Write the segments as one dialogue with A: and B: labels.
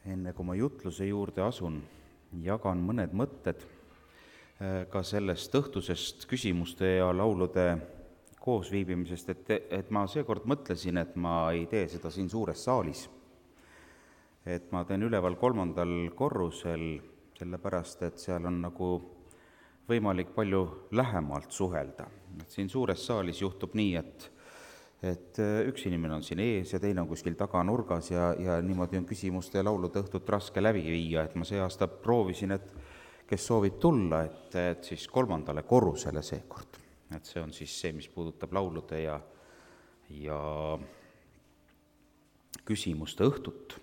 A: Enne kui ma jutluse juurde asun, jagan mõned mõtted ka sellest õhtusest küsimuste ja laulude koosviibimisest, et ma seekord mõtlesin, et ma ei tee seda siin suures saalis. Et ma teen üleval 3. korrusel, sellepärast, et seal on nagu võimalik palju lähemalt suhelda. Et siin suures saalis juhtub nii, et üks inimene on siin ees ja teine on kuskil taganurgas ja niimoodi on küsimuste ja laulude õhtut raske läbi viia, et ma see aasta proovisin, et kes soovib tulla, et siis 3. korrusele seekord. Et see on siis see, mis puudutab laulude ja küsimuste õhtut.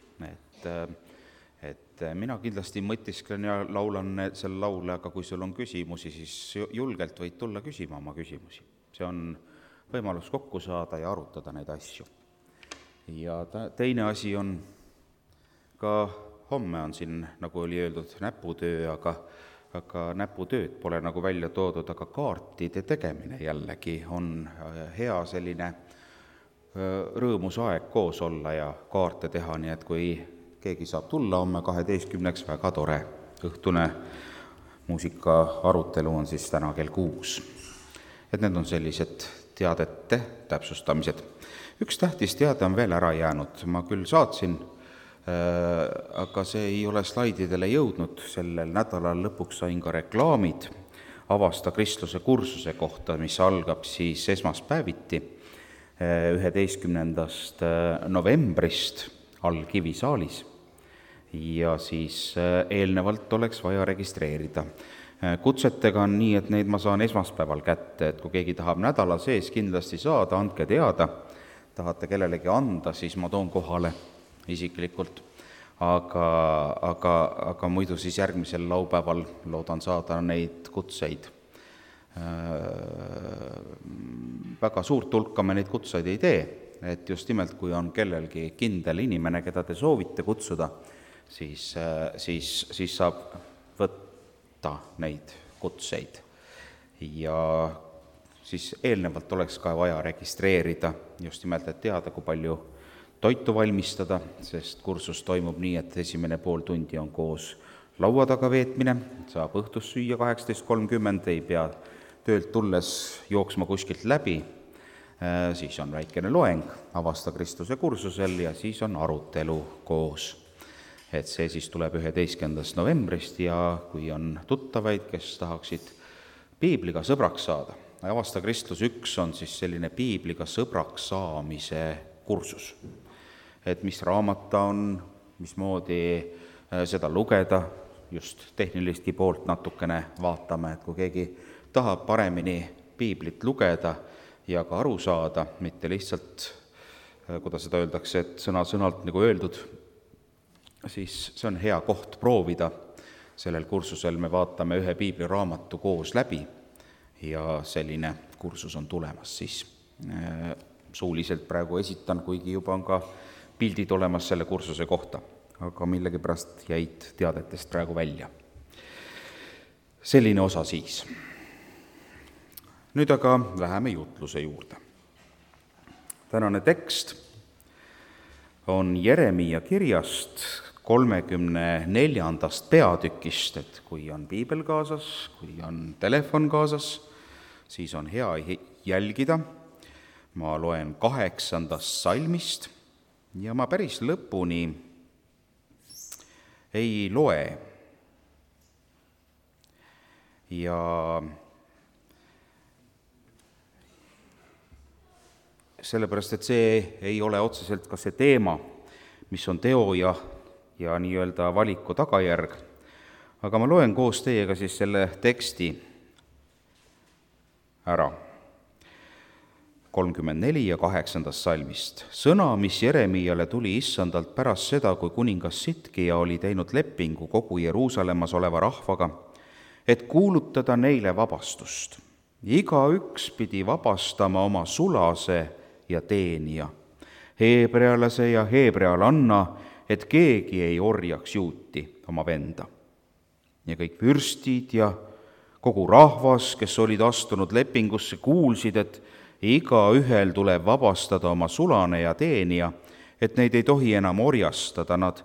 A: Et mina kindlasti mõtisklen ja laulan selle laule, aga kui sul on küsimusi, siis julgelt võid tulla küsima oma küsimusi. See on võimalus kokku saada ja arutada neid asju. Ja teine asi on ka, homme on siin, nagu oli öeldud, näputöö, aga näputööd pole nagu välja toodud, aga kaartide tegemine jällegi on hea selline rõõmus aeg koos olla ja kaarte teha, nii et kui keegi saab tulla homme 12, väga tore. Õhtune muusika arutelu on siis täna kell 6. Et need on sellised teadete täpsustamised. Üks tähtis teade on veel ära jäänud. Ma küll saatsin, aga see ei ole slaididele jõudnud. Sellel nädalal lõpuks sain ka reklaamid Avasta Kristluse kursuse kohta, mis algab siis esmaspäeviti 11. novembrist all Kivisaalis. Ja siis eelnevalt oleks vaja registreerida. Kutsetega on nii, et neid ma saan esmaspäeval kätte, et kui keegi tahab nädala sees kindlasti saada, andke teada, tahate kellelegi anda, siis ma toon kohale isiklikult, aga muidu siis järgmisel laupäeval loodan saada neid kutseid. Väga suurt hulka me neid kutseid ei tee, et just nimelt kui on kellelgi kindel inimene, keda te soovite kutsuda, siis saab võtta neid kutseid. Ja siis eelnevalt oleks ka vaja registreerida, just nimelt, et teada, kui palju toitu valmistada, sest kursus toimub nii, et esimene pool tundi on koos laua taga veetmine, saab õhtus süüa 18.30, ei pea töölt tulles jooksma kuskilt läbi, siis on väikene loeng Avasta Kristuse kursusel ja siis on arutelu koos. Et see siis tuleb 11. novembrist ja kui on tuttavaid, kes tahaksid piibliga sõbraks saada. Avasta Kristus 1 on siis selline piibliga sõbraks saamise kursus. Et mis raamat ta on, mismoodi seda lugeda, just tehnilistki poolt natukene vaatame, et kui keegi tahab paremini piiblit lugeda ja ka aru saada, mitte lihtsalt, kuidas seda öeldakse, et sõna-sõnalt nagu öeldud, siis see on hea koht proovida. Sellel kursusel me vaatame ühe piibliraamatu koos läbi ja selline kursus on tulemas siis. Suuliselt praegu esitan, kuigi juba on ka pildid olemas selle kursuse kohta, aga millegipärast jäid teadetest praegu välja. Selline osa siis. Nüüd aga läheme jutluse juurde. Tänane tekst on Jeremia kirjast 34. peatükist, et kui on piibel kaasas, kui on telefon kaasas, siis on hea jälgida. Ma loen 8. salmist ja ma päris lõpuni ei loe. Ja sellepärast, et see ei ole otseselt ka see teema, mis on teo ja nii-öelda valiku tagajärg. Aga ma loen koos teiega siis selle teksti ära. 34 ja 8. salmist. Sõna, mis Jeremiale tuli issandalt pärast seda, kui kuningas Sitkija oli teinud lepingu kogu Jeruusalemmas oleva rahvaga, et kuulutada neile vabastust. Igaüks pidi vabastama oma sulase ja teenija, heebrealase ja heebrealanna, et keegi ei orjaks juuti oma venda. Ja kõik vürstid ja kogu rahvas, kes olid astunud lepingusse, kuulsid, et igaühel tuleb vabastada oma sulane ja teenija, et neid ei tohi enam orjastada, nad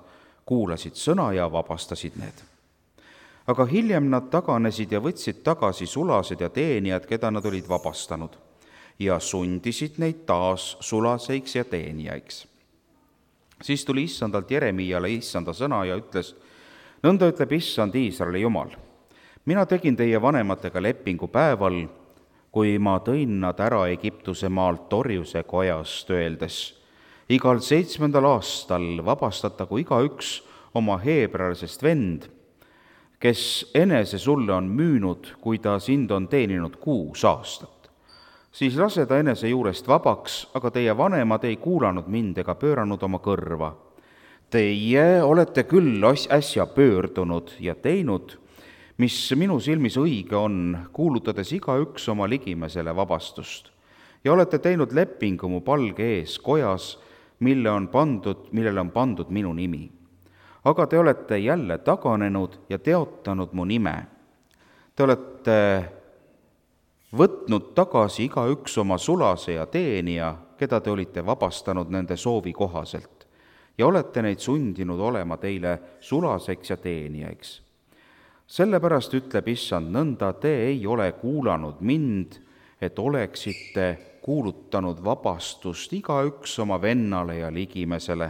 A: kuulasid sõna ja vabastasid need. Aga hiljem nad taganesid ja võtsid tagasi sulased ja teenijad, keda nad olid vabastanud, ja sundisid neid taas sulaseiks ja teenijaiks. Siis tuli issandalt Jeremiale issanda sõna ja ütles, nõnda ütleb issand Iisraeli Jumal, mina tegin teie vanematega lepingu päeval, kui ma tõin nad ära Egiptuse maalt orjuse kojast, öeldes, igal 7. aastal vabastatagu igaüks oma heebrealasest vend, kes enese sulle on müünud, kui ta sind on teeninud 6 aastat. Siis lase ta enese juurest vabaks, aga teie vanemad ei kuulanud mind ega pööranud oma kõrva. Teie olete küll äsja pöördunud ja teinud, mis minu silmis õige on, kuulutades igaüks oma ligimesele vabastust. Ja olete teinud lepingu mu palge ees kojas, millele on pandud minu nimi. Aga te olete jälle taganenud ja teotanud mu nime. Te olete võtnud tagasi igaüks oma sulase ja teenija, keda te olite vabastanud nende soovi kohaselt, ja olete neid sundinud olema teile sulaseks ja teenijaiks. Sellepärast ütleb issand, nõnda te ei ole kuulanud mind, et oleksite kuulutanud vabastust igaüks oma vennale ja ligimesele.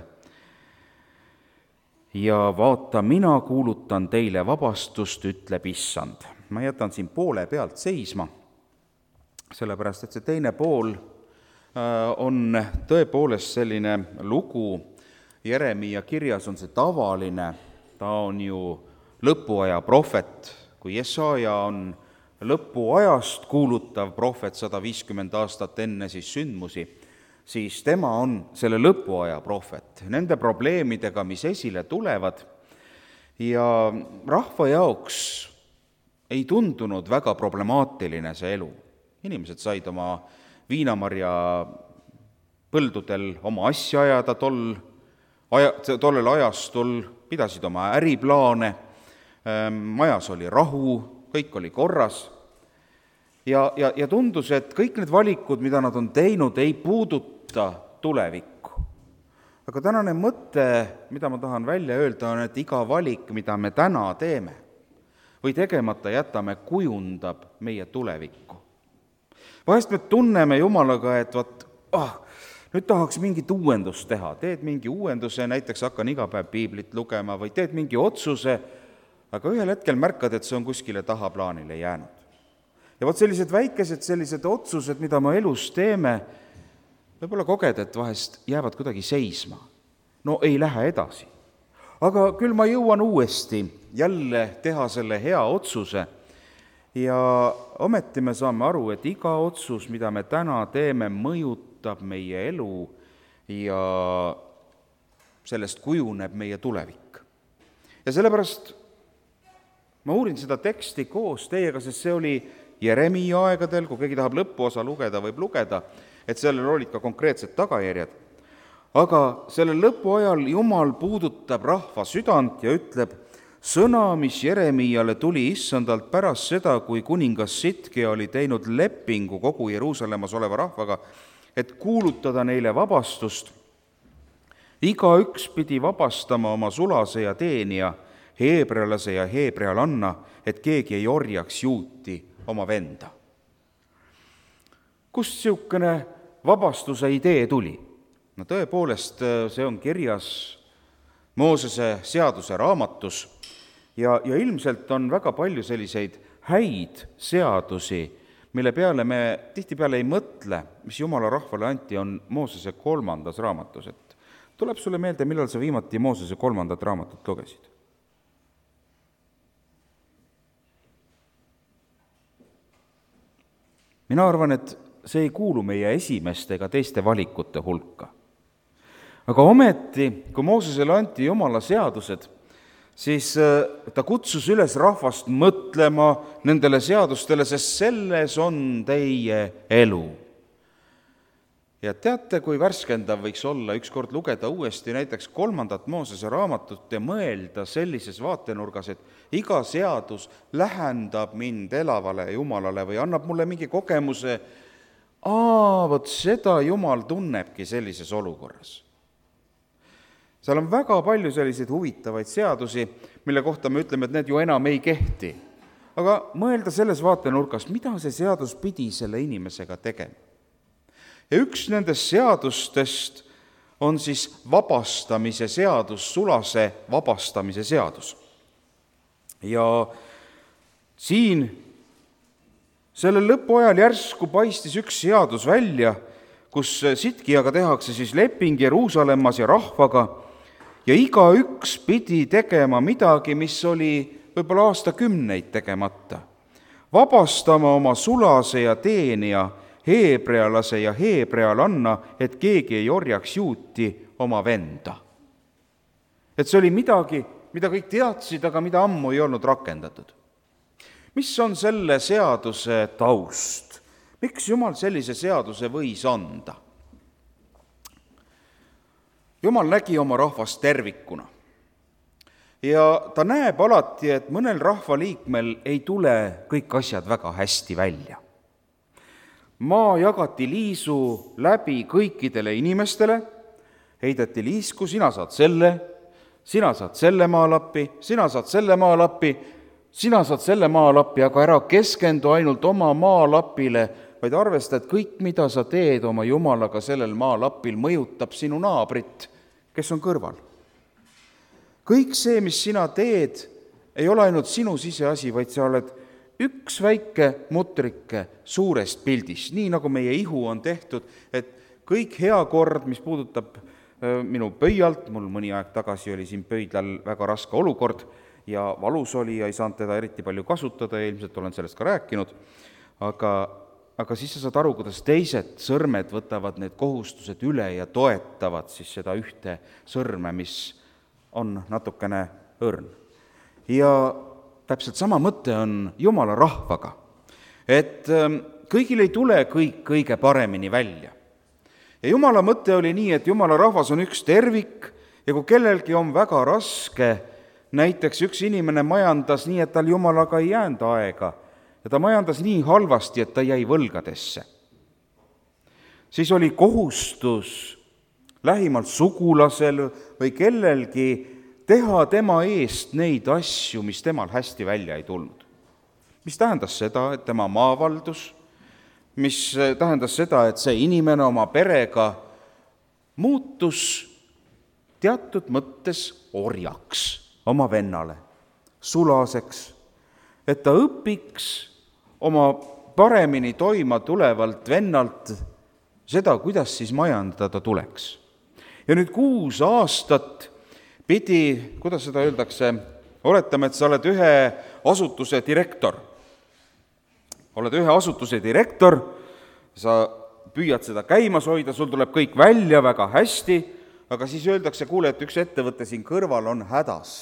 A: Ja vaata, mina kuulutan teile vabastust, ütleb issand. Ma jätan siin poole pealt seisma, sellepärast et see teine pool on tõepoolest selline lugu. Jeremia kirjas on see tavaline, ta on ju lõpuaja prohvet, kui Jesaja on lõpuajast kuulutav prohvet 150 aastat enne siis sündmusi, siis tema on selle lõpuaja prohvet nende probleemidega, mis esile tulevad, ja rahva jaoks ei tundunud väga problemaatiline see elu. Inimesed said oma viinamarja põldudel oma asja ajada tollel ajastul, pidasid oma äriplaane, majas oli rahu, kõik oli korras. Ja tundus, et kõik need valikud, mida nad on teinud, ei puuduta tulevikku. Aga tänane mõte, mida ma tahan välja öelda, on, et iga valik, mida me täna teeme või tegemata jätame, kujundab meie tulevikku. Vahest me tunneme Jumalaga, et nüüd tahaks mingit uuendust teha. Teed mingi uuenduse, näiteks hakkan iga päev piiblit lugema või teed mingi otsuse, aga ühel hetkel märkad, et see on kuskile tahaplaanile jäänud. Ja sellised väikesed sellised otsused, mida me elus teeme, võib-olla koged, et vahest jäävad kuidagi seisma. No ei lähe edasi. Aga küll ma jõuan uuesti jälle teha selle hea otsuse ja ometi me saame aru, et iga otsus, mida me täna teeme, mõjutab meie elu ja sellest kujuneb meie tulevik. Ja sellepärast ma uurin seda teksti koos teiega, sest see oli Jeremia aegadel, kui keegi tahab lõpuosa lugeda, võib lugeda, et sellel olid ka konkreetsed tagajärjed. Aga sellel lõpuajal Jumal puudutab rahva südant ja ütleb, sõna, mis Jeremiale tuli issandalt pärast seda, kui kuningas Sitkia oli teinud lepingu kogu Jeruusalemmas oleva rahvaga, et kuulutada neile vabastust. Igaüks pidi vabastama oma sulase ja teenija, heebrealase ja heebrealanna, et keegi ei orjaks juuti oma venda. Kust siukene vabastuse idee tuli? No tõepoolest, see on kirjas Moosese seaduse raamatus ja ilmselt on väga palju selliseid häid seadusi, mille peale me tihtipeale ei mõtle, mis Jumala rahvale anti, on Moosese 3. raamatus. Et tuleb sulle meelde, millal sa viimati Moosese 3. raamatut lugesid? Mina arvan, et see ei kuulu meie esimeste ega teiste valikute hulka. Aga ometi, kui Moosesele anti Jumala seadused, siis ta kutsus üles rahvast mõtlema nendele seadustele, sest selles on teie elu. Ja teate, kui värskendav võiks olla ükskord lugeda uuesti näiteks 3. Moosese raamatut ja mõelda sellises vaatenurgas, et iga seadus lähendab mind elavale Jumalale või annab mulle mingi kogemuse, vot seda Jumal tunnebki sellises olukorras. Seal on väga palju selliseid huvitavaid seadusi, mille kohta me ütleme, et need ju enam ei kehti. Aga mõelda selles vaatenurkast, mida see seadus pidi selle inimesega tegema. Ja üks nendest seadustest on siis vabastamise seadus, sulase vabastamise seadus. Ja siin selle lõpuajal järsku paistis üks seadus välja, kus Sidkiaga tehakse siis leping Jeruusalemmas ja rahvaga ja igaüks pidi tegema midagi, mis oli võib-olla aastakümneid tegemata. Vabastama oma sulase ja teenija, heebrealase ja heebrealanna, et keegi ei orjaks juuti oma venda. Et see oli midagi, mida kõik teadsid, aga mida ammu ei olnud rakendatud. Mis on selle seaduse taust? Miks Jumal sellise seaduse võis anda? Jumal nägi oma rahvast tervikuna. Ja ta näeb alati, et mõnel rahvaliikmel ei tule kõik asjad väga hästi välja. Maa jagati liisu läbi kõikidele inimestele, heideti liisku, sina saad selle maalappi, sina saad selle maalappi, sina saad selle maalappi, aga ära keskendu ainult oma maalapile, vaid arvesta, et kõik, mida sa teed oma Jumalaga sellel maalapil, mõjutab sinu naabrit, kes on kõrval. Kõik see, mis sina teed, ei ole ainult sinu siseasi, vaid sa oled üks väike mutrike suurest pildist, nii nagu meie ihu on tehtud, et kõik hea kord, mis puudutab minu pöialt, mul mõni aeg tagasi oli siin pöidlal väga raske olukord ja valus oli ja ei saanud teda eriti palju kasutada ja ilmselt olen sellest ka rääkinud, aga siis sa saad aru, kuidas teised sõrmed võtavad need kohustused üle ja toetavad siis seda ühte sõrme, mis on natukene õrn. Ja täpselt sama mõte on Jumala rahvaga, et kõigil ei tule kõik kõige paremini välja. Ja Jumala mõte oli nii, et Jumala rahvas on üks tervik ja kui kellelgi on väga raske, näiteks üks inimene majandas nii, et tal Jumalaga ei jäänud aega ja ta majandas nii halvasti, et ta jäi võlgadesse, siis oli kohustus lähimalt sugulasel või kellelgi teha tema eest neid asju, mis temal hästi välja ei tulnud. Mis tähendas seda, et tema maavaldus, mis tähendas seda, et see inimene oma perega muutus teatud mõttes orjaks oma vennale, sulaseks, et ta õpiks oma paremini toima tulevalt vennalt seda, kuidas siis majandada tuleks. Ja nüüd 6 aastat pidi, kuidas seda öeldakse, oletame, et sa oled ühe asutuse direktor. Oled ühe asutuse direktor, sa püüad seda käimas hoida, sul tuleb kõik välja väga hästi, aga siis öeldakse, kuule, et üks ettevõte siin kõrval on hädas.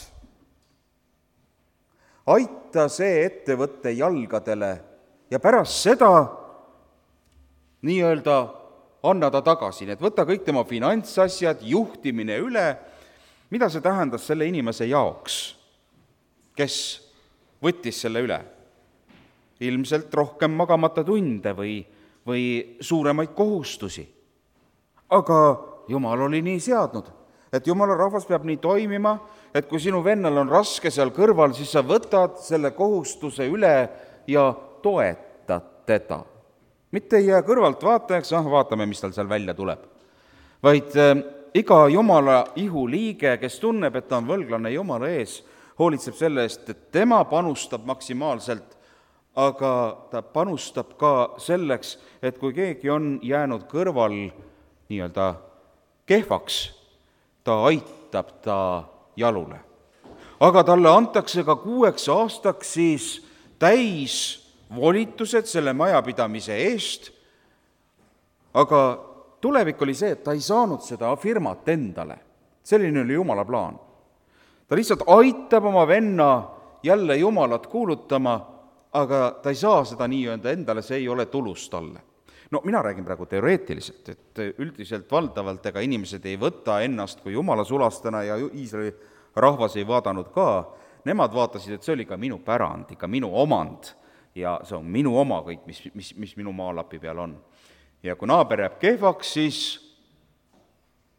A: Aita see ettevõtte jalgadele ja pärast seda nii-öelda anna ta tagasi, et võta kõik tema finantsasjad, juhtimine üle. Mida see tähendas selle inimese jaoks, kes võttis selle üle? Ilmselt rohkem magamata tunde või suuremaid kohustusi. Aga Jumal oli nii seadnud, et Jumala rahvas peab nii toimima, et kui sinu vennal on raske seal kõrval, siis sa võtad selle kohustuse üle ja toetad teda. Mitte ei jää kõrvalt vaatajaks, vaatame, mis tal seal välja tuleb. Vaid iga Jumala ihu liige, kes tunneb, et ta on võlglane Jumala ees, hoolitseb selle eest, et tema panustab maksimaalselt, aga ta panustab ka selleks, et kui keegi on jäänud kõrval nii-öelda kehvaks, ta aitab ta jalule. Aga talle antakse ka 6 aastaks siis täis volitused selle majapidamise eest, aga tulevik oli see, et ta ei saanud seda firmat endale. Selline oli Jumala plaan. Ta lihtsalt aitab oma venna jälle Jumalat kuulutama, aga ta ei saa seda nii-öelda endale, see ei ole tulus talle. No mina räägin praegu teoreetiliselt, et üldiselt valdavalt ega inimesed ei võta ennast kui Jumala sulastena ja Iisraeli rahvas ei vaadanud ka. Nemad vaatasid, et see oli ka minu pärand, ikka minu omand ja see on minu oma kõik, mis minu maalapi peal on. Ja kui naaber jääb kehvaks, siis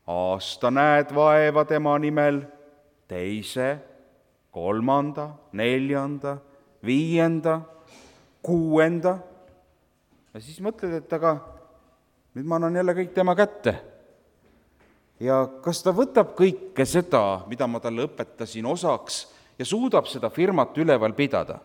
A: aasta näed vaeva tema nimel, teise, kolmanda, neljanda, viienda, kuuenda. Ja siis mõtled, et aga nüüd ma annan jälle kõik tema kätte. Ja kas ta võtab kõike seda, mida ma talle õpetasin, osaks ja suudab seda firmat üleval pidada?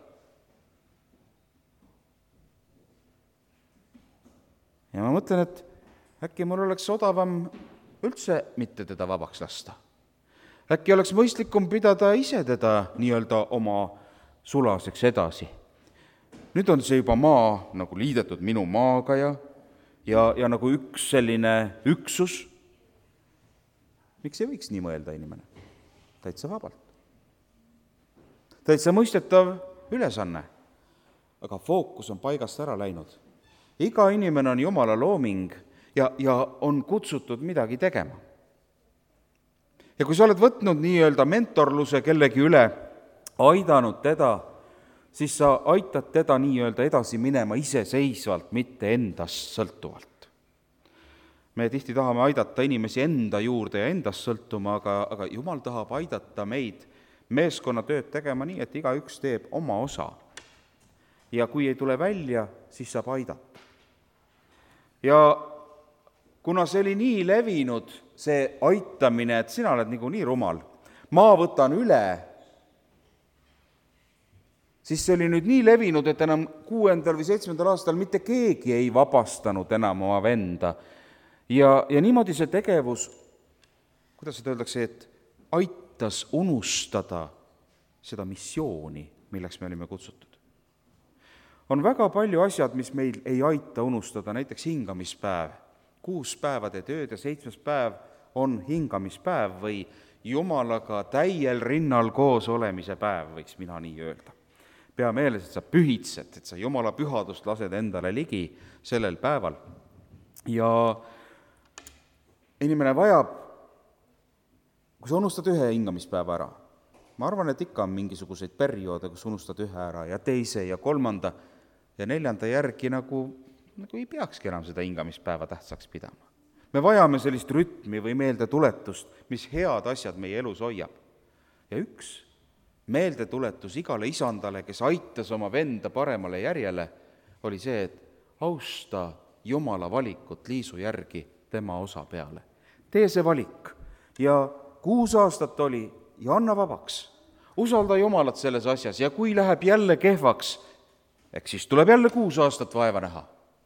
A: Ja ma mõtlen, et äkki mul oleks odavam üldse mitte teda vabaks lasta. Äkki oleks mõistlikum pidada ise teda nii-öelda oma sulaseks edasi. Nüüd on see juba maa nagu liidetud minu maaga ja nagu üks selline üksus. Miks ei võiks nii mõelda inimene? Täitsa vabalt. Täitsa mõistetav ülesanne, aga fookus on paigast ära läinud. Iga inimene on Jumala looming ja on kutsutud midagi tegema. Ja kui sa oled võtnud nii-öelda mentorluse kellegi üle, aidanud teda, siis sa aitad teda nii-öelda edasi minema iseseisvalt, mitte endast sõltuvalt. Me tihti tahame aidata inimesi enda juurde ja endast sõltuma, aga Jumal tahab aidata meid meeskonnatööd tegema nii, et igaüks teeb oma osa. Ja kui ei tule välja, siis saab aidata. Ja kuna see oli nii levinud, see aitamine, et sina oled nii rumal, ma võtan üle, siis see oli nüüd nii levinud, et enam 6. või 7. aastal mitte keegi ei vabastanud enam oma venda. Ja niimoodi see tegevus, kuidas seda öeldakse, et aitas unustada seda missiooni, milleks me olime kutsutud. On väga palju asjad, mis meil ei aita unustada, näiteks hingamispäev. 6 päevade tööd ja 7. päev on hingamispäev või Jumalaga täiel rinnal koos olemise päev, võiks mina nii öelda. Pea meeles, et sa pühitsed, et sa Jumala pühadust lased endale ligi sellel päeval. Ja inimene vajab, kui sa unustad ühe hingamispäeva ära, ma arvan, et ikka on mingisuguseid perioode, kus unustad ühe ära ja teise ja 3. ja 4. järgi nagu ei peakski enam seda hingamispäeva tähtsaks pidama. Me vajame sellist rütmi või meeldetuletust, mis head asjad meie elus hoiab. Ja üks meeldetuletus igale isandale, kes aitas oma venda paremale järjele, oli see, et austa Jumala valikut Liisu järgi tema osa peale. Tee see valik ja 6 aastat oli ja anna vabaks. Usalda Jumalat selles asjas ja kui läheb jälle kehvaks, eks siis tuleb jälle 6 aastat vaeva näha.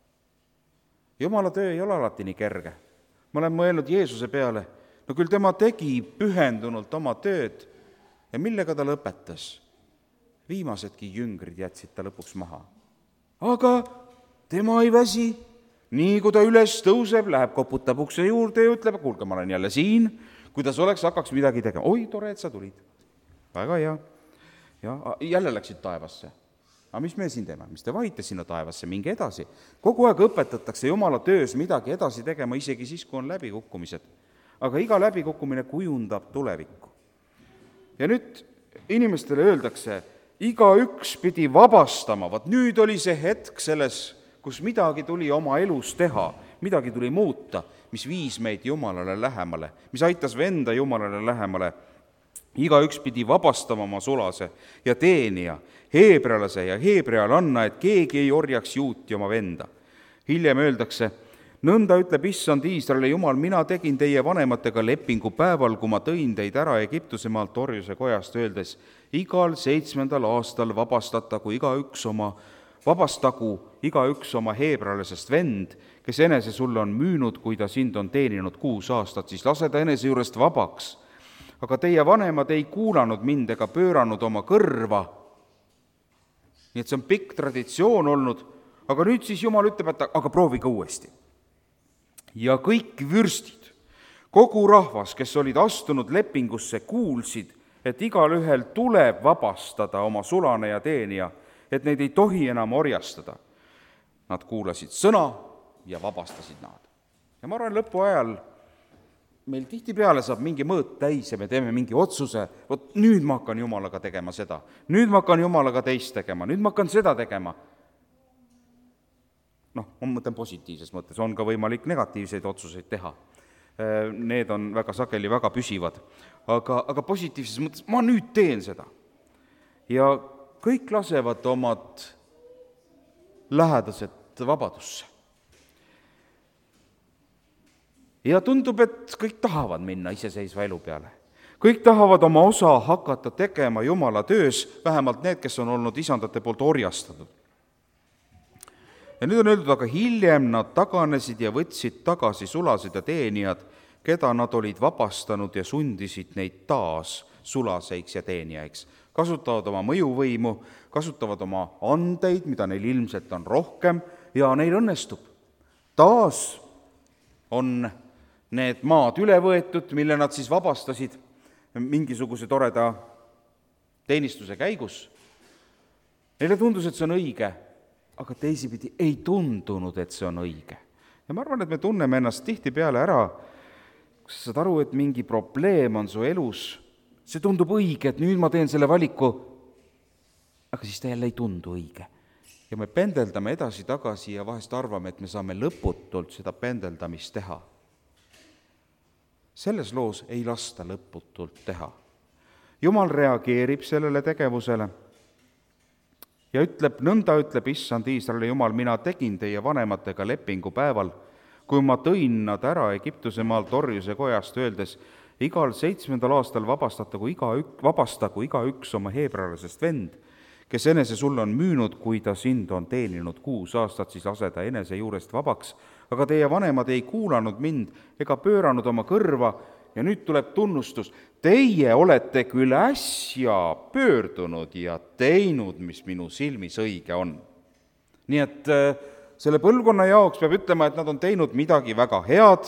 A: Jumala töö ei ole alati nii kerge. Ma olen mõelnud Jeesuse peale, no küll tema tegi pühendunult oma tööd ja millega ta lõpetas. Viimasedki jüngrid jätsid ta lõpuks maha. Aga tema ei väsi, nii kui ta üles tõuseb, läheb koputab ukse juurde ja ütleb, kuulge, ma olen jälle siin, kuidas oleks, hakkaks midagi tegema. Oi, tore, et sa tulid. Väga hea. Ja jälle läksid taevasse. Aga mis me siin teeme? Mis te vahite sinna taevasse? Minge edasi. Kogu aeg õpetatakse Jumala töös midagi edasi tegema, isegi siis, kui on läbikukkumised. Aga iga läbikukkumine kujundab tulevikku. Ja nüüd inimestele öeldakse, igaüks pidi vabastama. Vaat nüüd oli see hetk selles, kus midagi tuli oma elus teha, midagi tuli muuta, mis viis meid Jumalale lähemale, mis aitas venda Jumalale lähemale. Igaüks pidi vabastama oma sulase ja teenija, heebrealase ja heebrealanna, et keegi ei orjaks juuti oma venda. Hiljem öeldakse, nõnda ütleb issand Iisraeli Jumal, mina tegin teie vanematega lepingu päeval, kui ma tõin teid ära Egiptuse maalt orjuse kojast, öeldes, igal 7. aastal vabastagu igaüks oma heebrealasest vend, kes enese sulle on müünud, kui ta sind on teeninud 6 aastat, siis lase ta enese juurest vabaks. Aga teie vanemad ei kuulanud mind ega pööranud oma kõrva. Nii et see on pikk traditsioon olnud, aga nüüd siis Jumal ütleb, et aga proovige uuesti. Ja kõik vürstid, kogu rahvas, kes olid astunud lepingusse, kuulsid, et igal ühel tuleb vabastada oma sulane ja teenija, et neid ei tohi enam orjastada. Nad kuulasid sõna ja vabastasid nad. Ja ma arvan, lõpu ajal meil tihtipeale saab mingi mõõt täis ja me teeme mingi otsuse, vot nüüd ma hakkan Jumalaga tegema seda, nüüd ma hakkan Jumalaga teist tegema, nüüd ma hakkan seda tegema. Ma mõtlen positiivses mõttes, on ka võimalik negatiivseid otsuseid teha. need on väga sageli väga püsivad. Aga positiivses mõttes ma nüüd teen seda. Ja kõik lasevad omad lähedased vabadusse. Ja tundub, et kõik tahavad minna iseseisva elu peale. Kõik tahavad oma osa hakata tegema Jumala töös, vähemalt need, kes on olnud isandate poolt orjastatud. Ja nüüd on öeldud, aga hiljem nad taganesid ja võtsid tagasi sulased ja teenijad, keda nad olid vabastanud ja sundisid neid taas sulaseiks ja teenijaiks. Kasutavad oma mõjuvõimu, kasutavad oma andeid, mida neil ilmselt on rohkem, ja neil õnnestub. Taas on need maad üle võetud, mille nad siis vabastasid mingisuguse toreda teenistuse käigus. Neile tundus, et see on õige, aga teisipidi ei tundunud, et see on õige. Ja ma arvan, et me tunneme ennast tihtipeale ära, kus sa saad aru, et mingi probleem on su elus, see tundub õige, et nüüd ma teen selle valiku, aga siis ta jälle ei tundu õige. Ja me pendeldame edasi-tagasi ja vahest arvame, et me saame lõputult seda pendeldamist teha. Selles loos ei lasta lõputult teha. Jumal reageerib sellele tegevusele ja ütleb, nõnda ütleb Issand Iisraeli Jumal, mina tegin teie vanematega lepingu päeval, kui ma tõin nad ära Egiptuse maalt orjuse kojast, öeldes, igal 7. aastal vabastagu igaüks oma heebrealasest vend, kes enese sulle on müünud, kui ta sind on teeninud 6 aastat, siis lase ta enese juurest vabaks. Aga teie vanemad ei kuulanud mind ega pööranud oma kõrva ja nüüd tuleb tunnustus. Teie olete küll äsja pöördunud ja teinud, mis minu silmis õige on. Nii et selle põlvkonna jaoks peab ütlema, et nad on teinud midagi väga head,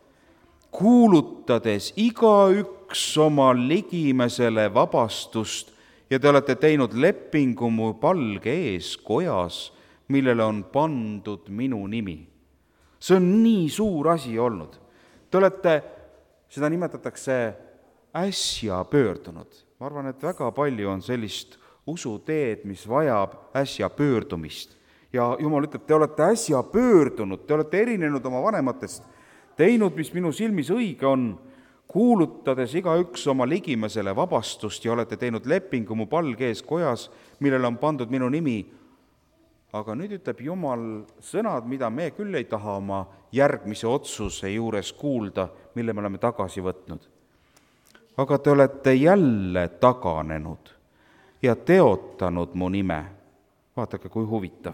A: kuulutades igaüks oma ligimesele vabastust ja te olete teinud lepingu mu palge ees kojas, millele on pandud minu nimi. See on nii suur asi olnud. Te olete, seda nimetatakse äsja pöördunud. Ma arvan, et väga palju on sellist usuteed, mis vajab äsja pöördumist. Ja Jumal ütleb, te olete äsja pöördunud, te olete erinenud oma vanematest, teinud, mis minu silmis õige on, kuulutades igaüks oma ligimesele vabastust ja olete teinud lepingu mu palge ees kojas, millele on pandud minu nimi. Aga nüüd ütleb Jumal sõnad, mida me küll ei taha oma järgmise otsuse juures kuulda, mille me oleme tagasi võtnud. Aga te olete jälle taganenud ja teotanud mu nime. Vaadake, kui huvitav.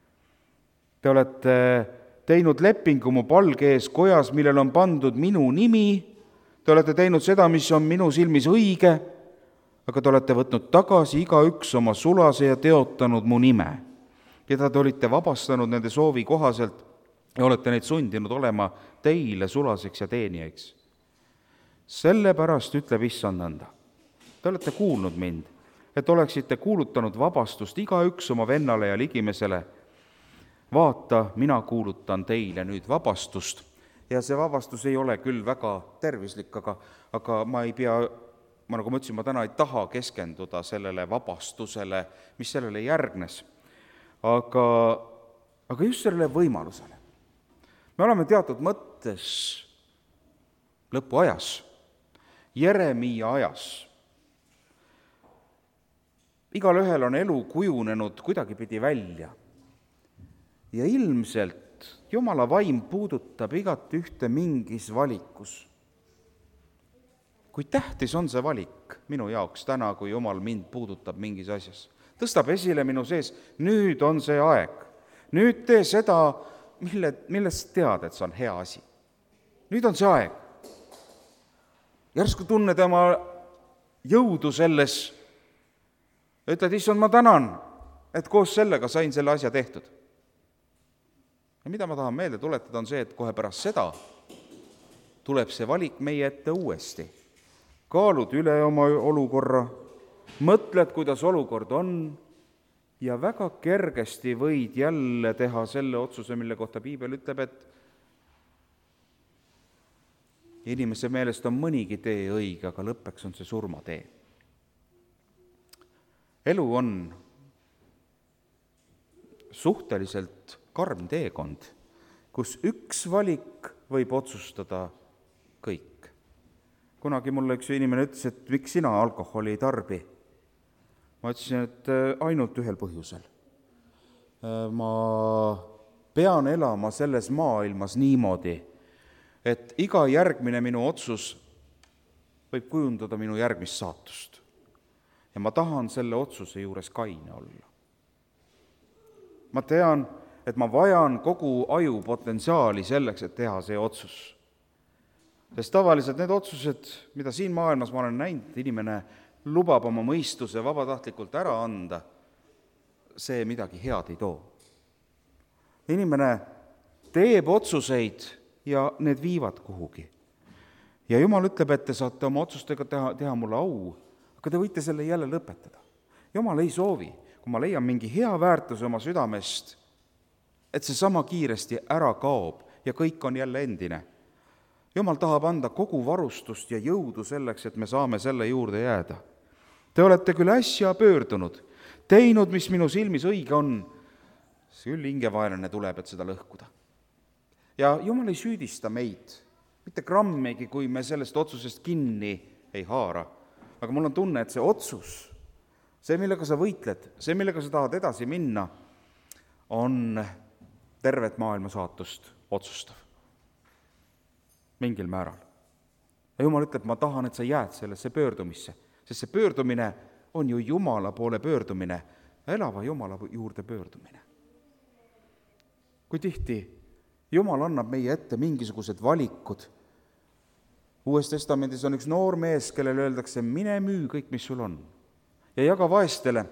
A: Te olete teinud lepingu mu palge ees kojas, millele on pandud minu nimi. Te olete teinud seda, mis on minu silmis õige, aga te olete võtnud tagasi igaüks oma sulase ja teotanud mu nime, keda te olite vabastanud nende soovi kohaselt ja olete neid sundinud olema teile sulaseks ja teenijaiks. Sellepärast ütleb Issand nõnda. Te olete kuulnud mind, et oleksite kuulutanud vabastust igaüks oma vennale ja ligimesele. Vaata, mina kuulutan teile nüüd vabastust. Ja see vabastus ei ole küll väga tervislik, aga ma nagu ma ütlesin, ma täna ei taha keskenduda sellele vabastusele, mis sellele järgnes. Aga just sellele võimalusele. Me oleme teatud mõttes lõpuajas, Jeremiia ajas. Igal ühel on elu kujunenud kuidagipidi välja. Ja ilmselt Jumala vaim puudutab igat ühte mingis valikus. Kui tähtis on see valik minu jaoks täna, kui Jumal mind puudutab mingis asjas? Tõstab esile minu sees, nüüd on see aeg. Nüüd tee seda, millest tead, et see on hea asi. Nüüd on see aeg. Järsku tunne tema jõudu selles. Ütled, issand, ma tänan, et koos sellega sain selle asja tehtud. Ja mida ma tahan meelde tuletada, on see, et kohe pärast seda tuleb see valik meie ette uuesti. Kaalud üle oma olukorra, mõtled, kuidas olukord on ja väga kergesti võid jälle teha selle otsuse, mille kohta Piibel ütleb, et inimese meelest on mõnigi tee õige, aga lõppeks on see surmatee. Elu on suhteliselt karm teekond, kus üks valik võib otsustada kõik. Kunagi mulle üks inimene ütles, et miks sina alkoholi ei tarbi. Ma ütlesin, et ainult ühel põhjusel. Ma pean elama selles maailmas niimoodi, et iga järgmine minu otsus võib kujundada minu järgmist saatust. Ja ma tahan selle otsuse juures kaine olla. Ma tean, et ma vajan kogu aju potentsiaali selleks, et teha see otsus. Sest tavaliselt need otsused, mida siin maailmas ma olen näinud, inimene lubab oma mõistuse vabatahtlikult ära anda, see midagi head ei too. Inimene teeb otsuseid ja need viivad kuhugi. Ja Jumal ütleb, et te saate oma otsustega teha mulle au, aga te võite selle jälle lõpetada. Jumal ei soovi, kui ma leian mingi hea väärtuse oma südamest, et see sama kiiresti ära kaob ja kõik on jälle endine. Jumal tahab anda kogu varustust ja jõudu selleks, et me saame selle juurde jääda. Te olete küll äsja pöördunud, teinud, mis minu silmis õige on, see küll hingevaenlane tuleb, et seda lõhkuda. Ja Jumal ei süüdista meid, mitte grammigi, kui me sellest otsusest kinni ei haara. Aga mul on tunne, et see otsus, see, millega sa võitled, see, millega sa tahad edasi minna, on tervet maailma saatust otsustav. Mingil määral. Ja Jumal ütleb, ma tahan, et sa jääd sellesse pöördumisse, sest see pöördumine on ju Jumala poole pöördumine, elava Jumala juurde pöördumine. Kui tihti Jumal annab meie ette mingisugused valikud. Uues testamendis on üks noor mees, kellele öeldakse, mine müü kõik, mis sul on, ja jaga vaestele.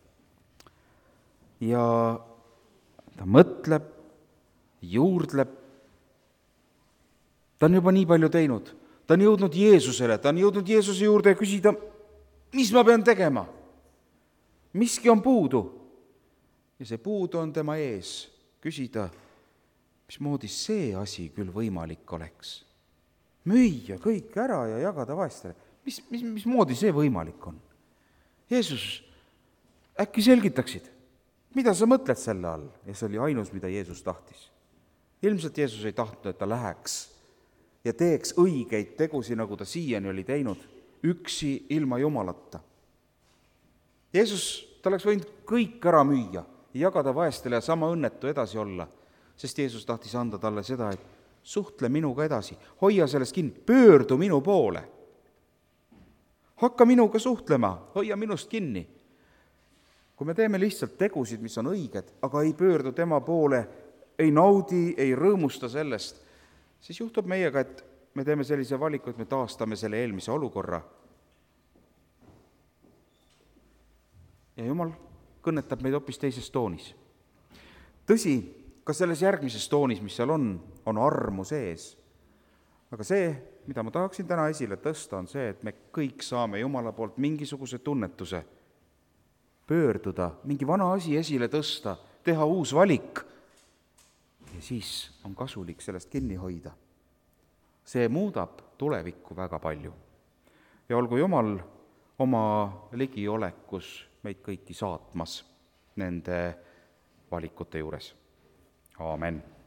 A: Ja ta mõtleb, juurdleb, ta on juba nii palju teinud, ta on jõudnud Jeesusele, ta on jõudnud Jeesuse juurde ja küsida, mis ma pean tegema? Miski on puudu. Ja see puudu on tema ees. Küsida, mismoodi see asi küll võimalik oleks. Müüa kõik ära ja jagada vaestele. Mismoodi see võimalik on? Jeesus, äkki selgitaksid, mida sa mõtled selle all? Ja see oli ainus, mida Jeesus tahtis. Ilmselt Jeesus ei tahtnud, et ta läheks ja teeks õigeid tegusi, nagu ta siiani oli teinud, üksi ilma Jumalata. Jeesus, ta oleks võinud kõik ära müüa ja jagada vaestele ja sama õnnetu edasi olla, sest Jeesus tahtis anda talle seda, et suhtle minuga edasi, hoia sellest kinni, pöördu minu poole. Hakka minuga suhtlema, hoia minust kinni. Kui me teeme lihtsalt tegusid, mis on õiged, aga ei pöördu tema poole, ei naudi, ei rõõmusta sellest, siis juhtub meiega, et me teeme sellise valiku, et me taastame selle eelmise olukorra. Ja Jumal kõnetab meid hoopis teises toonis. Tõsi, ka selles järgmises toonis, mis seal on armu sees. Aga see, mida ma tahaksin täna esile tõsta, on see, et me kõik saame Jumala poolt mingisuguse tunnetuse pöörduda, mingi vana asi esile tõsta, teha uus valik ja siis on kasulik sellest kinni hoida. See muudab tulevikku väga palju. Ja olgu Jumal oma ligiolekus meid kõiki saatmas nende valikute juures. Aamen.